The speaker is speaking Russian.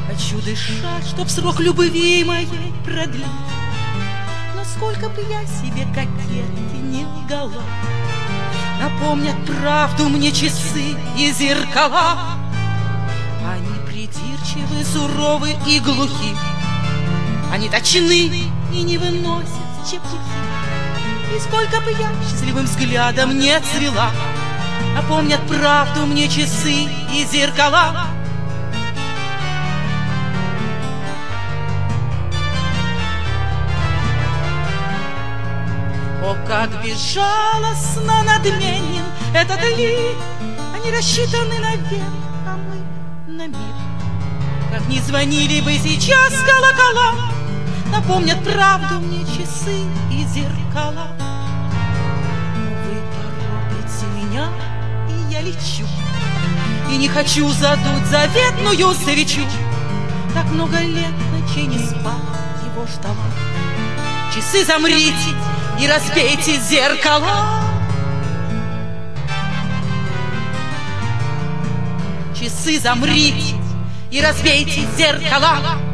Хочу дышать, чтоб срок любви моей продлить. Но сколько бы я себе кокетки не лгала, напомнят правду мне часы и зеркала. Они придирчивы, суровы и глухи, они точны и не выносят чепухи. И сколько бы я счастливым взглядом не цвела, напомнят правду мне часы и зеркала. О, как безжалостно надменен этот лик! Они рассчитаны на век, а мы на миг. Как не звонили бы сейчас колокола, напомнят правду мне часы и зеркала. Но вы торопите меня, и я лечу, и не хочу задуть заветную свечу. Так много лет ночей не спал, его ждала. Часы, замрите и разбейте зеркала. Часы, замрите и разбейте зеркала.